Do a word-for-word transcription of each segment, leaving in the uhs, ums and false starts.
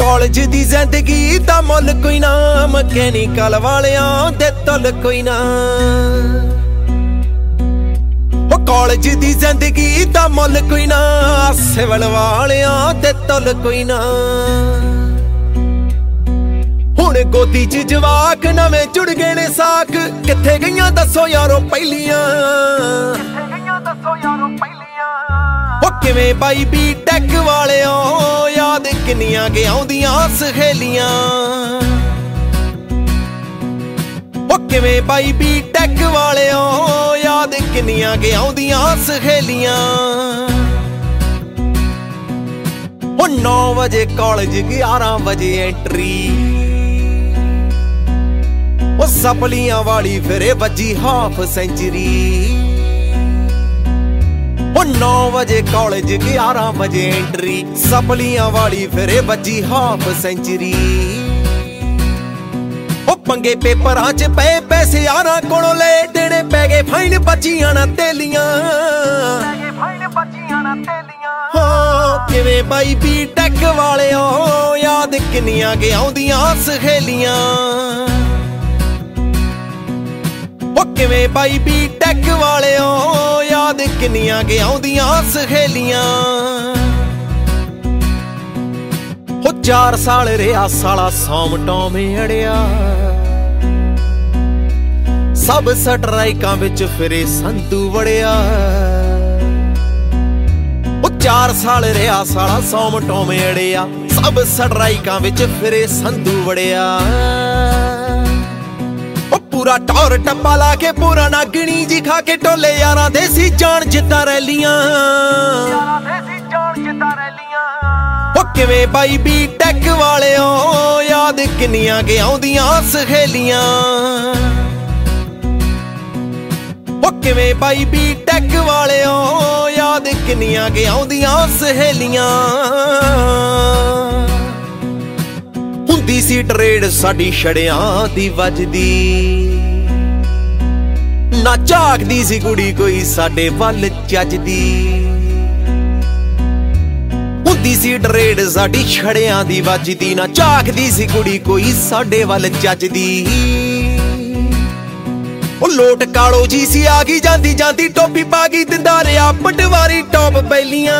College ਦੀ ਜ਼ਿੰਦਗੀ ਦਾ ਮੁੱਲ ਕੋਈ ਨਾ, ਮਕੈਨੀਕਲ ਵਾਲਿਆਂ ਦੇ ਤੁੱਲ ਕੋਈ ਨਾ। ਉਹ ਕਾਲਜ ਦੀ ਜ਼ਿੰਦਗੀ ਦਾ ਮੁੱਲ ਕੋਈ ਨਾ, ਸਿਵਲ ਵਾਲਿਆਂ ਦੇ ਤੁੱਲ ਕੋਈ ਨਾ। ਹੁਣ ਗੋਦੀ 'ਚ ਜਵਾਕ ਨਵੇਂ ਜੁੜ ਗਏ ਨੇ ਸਾਕ, ਕਿੱਥੇ ਗਈਆਂ ਦੱਸੋ ਯਾਰੋ ਪਹਿਲੀਆਂ, ਕਿੱਥੇ ਗਈਆਂ ਦੱਸੋ ਯਾਰੋ ਪਹਿਲੀਆਂ। ਉਹ ਕਿਵੇਂ ਬਾਈ ਬੀ ਟੈਕ ਵਾਲਿਓ, ਯਾਦ ਕਿੰਨੀਆਂ ਕਿ ਆਉਂਦੀਆਂ ਸਹੇਲੀਆਂ। ਉਹ ਕਿਵੇਂ ਬਾਈ ਬੀ ਟੈਕ ਵਾਲਿਓ, ਯਾਦ ਕਿੰਨੀਆਂ ਕਿ ਆਉਂਦੀਆਂ ਸਹੇਲੀਆਂ। ਉਹ ਨੌ ਵਜੇ ਕਾਲਜ, ਗਿਆਰਾਂ ਵਜੇ ਐਂਟਰੀ, ਉਹ ਸਪਲੀਆਂ ਵਾਲੀ ਫਿਰੇ ਵੱਜੀ ਹਾਫ ਸੈਂਚਰੀ। ਉਹ ਨੌ ਵਜੇ ਕਾਲਜ, ਗਿਆਰਾਂ ਵਜੇ ਐਂਟਰੀ, ਸਪਲੀਆਂ ਵਾਲੀ ਫਿਰੇ ਵੱਜੀ ਹਾਫ ਸੈਂਚਰੀ। ਉਹ ਪੰਗੇ ਪੇਪਰਾਂ 'ਚ ਪਏ ਪੈਸੇ ਯਾਰਾਂ ਕੋਲੋਂ ਲੈ, ਦੇਣੇ ਪੈ ਗਏ ਫਾਈਨ ਬੱਚੀਆਂ ਨਾ ਤੇਲੀਆਂ। ਹਾਂ ਕਿਵੇਂ ਬਾਈ ਬੀ ਟੈਕ ਵਾਲਿਓ, ਯਾਦ ਕਿੰਨੀਆਂ ਕਿ ਆਉਂਦੀਆਂ ਸਹੇਲੀਆਂ। ਉਹ ਕਿਵੇਂ ਬਾਈ ਬੀ ਟੈਕ ਵਾਲਿਓ, ਯਾਦ ਕਿੰਨੀਆਂ ਕਿ ਆਉਂਦੀਆਂ ਸਹੇਲੀਆਂ। ਉਹ ਚਾਰ ਸਾਲ ਰਿਹਾ ਸਾਲਾ ਸੌਮ ਟੌਮ ਅੜਿਆ, ਸਭ ਸਟਰਾਈਕਾਂ ਵਿੱਚ ਫਿਰੇ ਸੰਧੂ ਵੜਿਆ। ਉਹ ਚਾਰ ਸਾਲ ਰਿਹਾ ਸਾਲਾ ਸੌਮ ਟੌਮ ਅੜਿਆ, ਸਭ ਸਟਰਾਈਕਾਂ ਵਿੱਚ ਫਿਰੇ ਸੰਧੂ ਵੜਿਆ। ਪੂਰਾ ਟੌਰ ਟੱਪਾ ਲਾ ਕੇ, ਪੂਰਾ ਨਾਗਣੀ ਜੀ ਖਾ ਕੇ, ਟੋਲੇ ਯਾਰਾਂ ਦੇ ਸੀ ਜਾਣ ਜਿੱਦਾਂ ਰੈਲੀਆਂ। ਉਹ ਕਿਵੇਂ ਬਾਈ ਬੀ ਟੈਕ ਵਾਲਿਓ, ਯਾਦ ਕਿੰਨੀਆਂ ਕਿ ਆਉਂਦੀਆਂ ਸਹੇਲੀਆਂ। ਉਹ ਕਿਵੇਂ ਬਾਈ ਬੀ ਟੈਕ ਵਾਲਿਓ, ਯਾਦ ਕਿੰਨੀਆਂ ਕਿ ਆਉਂਦੀਆਂ ਸਹੇਲੀਆਂ। ਹੁੰਦੀ ਸੀ ਟਰੇਡ ਸਾਡੀ ਛੜਿਆਂ ਦੀ ਵੱਜਦੀ, ਨਾ ਝਾਕਦੀ ਸੀ ਕੁੜੀ ਕੋਈ ਸਾਡੇ ਵੱਲ ਚੱਜਦੀ। ਹੁੰਦੀ ਸੀ ਟਰੇਡ ਸਾਡੀ ਛੜਿਆਂ ਦੀ ਵੱਜਦੀ, ਨਾ ਝਾਕਦੀ ਸੀ ਕੁੜੀ ਕੋਈ ਸਾਡੇ ਵੱਲ ਚੱਜਦੀ। ਉਹ ਲੋਟ ਕਾਲੋ ਜੀ ਸੀ ਆ ਗਈ, ਜਾਂਦੀ ਜਾਂਦੀ ਟੋਪੀ ਪਾ ਗਈ, ਦਿੰਦਾ ਰਿਹਾ ਪਟਵਾਰੀ ਟੌਪ ਬੈਲੀਆਂ।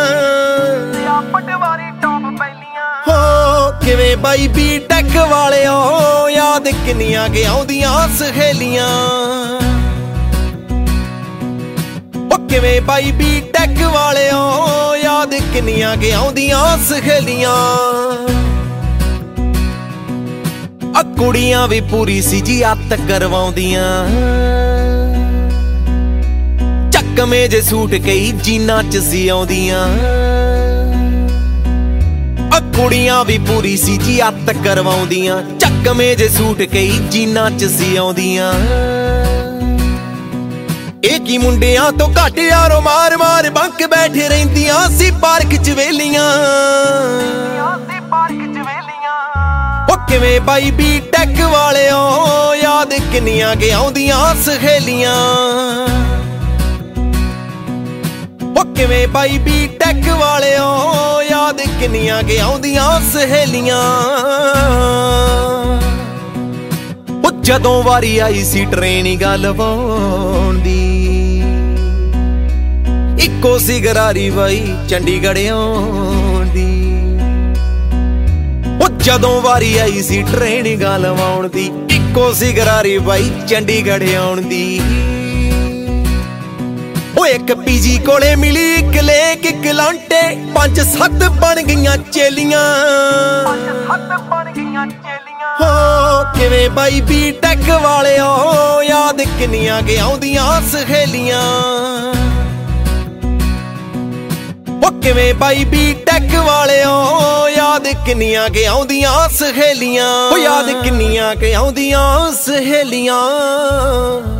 ਹੋ ਕਿਵੇਂ ਬਾਈ ਬੀ ਟੈਕ ਵਾਲਿਓ, ਯਾਦ ਕਿੰਨੀਆਂ ਕਿ ਆਉਂਦੀਆਂ ਸਹੇਲੀਆਂ। ਉਹ ਕਿਵੇਂ ਬਾਈ ਬੀ ਟੈਕ ਵਾਲਿਓ, ਯਾਦ ਕਿੰਨੀਆਂ ਕਿ ਆਉਂਦੀਆਂ ਸਹੇਲੀਆਂ। ਆ ਕੁੜੀਆਂ ਵੀ ਪੂਰੀ ਸੀ ਜੀ ਅੱਤ ਕਰਵਾਉਂਦੀਆਂ, ਚੱਕਵੇਂ ਜੇ ਸੂਟ ਕਈ ਜੀਨਾਂ 'ਚ ਸੀ ਆਉਂਦੀਆਂ। ਕੁੜੀਆਂ ਵੀ ਪੂਰੀ ਸੀ ਜੀ ਅੱਤ ਕਰਵਾਉਂਦੀਆਂ, ਚੱਕਵੇਂ ਜੇ ਸੂਟ ਕਈ ਜੀਨਾਂ 'ਚ ਸੀ ਆਉਂਦੀਆਂ। ਇਹ ਕੀ ਮੁੰਡਿਆਂ ਤੋਂ ਘੱਟ ਯਾਰੋ, ਮਾਰ ਮਾਰ ਬੰਕ ਬੈਠੇ ਰਹਿੰਦੀਆਂ ਸੀ ਪਾਰਕ 'ਚ ਵੇਲੀਆਂ। ਉਹ ਕਿਵੇਂ ਬਾਈ ਬੀ ਟੈਕ ਵਾਲਿਓ, ਯਾਦ ਕਿੰਨੀਆਂ ਕਿ ਆਉਂਦੀਆਂ ਸਹੇਲੀਆਂ। ਉਹ ਕਿਵੇਂ ਬਾਈ ਬੀ ਟੈਕ ਵਾਲਿਓ, ਯਾਦ ਕਿੰਨੀਆਂ ਕਿ ਆਉਂਦੀਆਂ ਸਹੇਲੀਆਂ। ਉਹ ਜਦੋਂ ਵਾਰੀ ਆਈ ਸੀ ਟ੍ਰੇਨਿੰਗਾਂ ਲਵਾਉਣ ਦੀ, ਇੱਕੋ ਸੀ ਗਰਾਰੀ ਬਾਈ ਚੰਡੀਗੜ੍ਹ ਆਉਣ ਦੀ। ਉਹ ਜਦੋਂ ਵਾਰੀ ਆਈ ਸੀ ਟ੍ਰੇਨਿੰਗਾਂ ਲਵਾਉਣ ਦੀ, ਇੱਕੋ ਸੀ ਗਰਾਰੀ ਬਾਈ ਚੰਡੀਗੜ੍ਹ ਆਉਣ ਦੀ। ਉਹ ਇੱਕ ਪੀਜੀ ਕੋਲੇ ਮਿਲੀ, ਇੱਕ ਲੇਕ ਇੱਕ ਲਾਂਟੇ, ਪੰਜ ਸੱਤ ਬਣ ਗਈਆਂ ਚੇਲੀਆਂ। ਹੋ ਕਿਵੇਂ ਬਾਈ ਬੀ ਟੈਕ ਵਾਲਿਓ, ਯਾਦ ਕਿੰਨੀਆਂ ਕਿ ਆਉਂਦੀਆਂ ਸਹੇਲੀਆਂ। ਉਹ ਕਿਵੇਂ ਬਾਈ ਬੀ ਟੈਕ ਵਾਲਿਓ, ਯਾਦ ਕਿੰਨੀਆਂ ਕਿ ਆਉਂਦੀਆਂ ਸਹੇਲੀਆਂ। ਉਹ ਯਾਦ ਕਿੰਨੀਆਂ ਕਿ ਆਉਂਦੀਆਂ ਸਹੇਲੀਆਂ।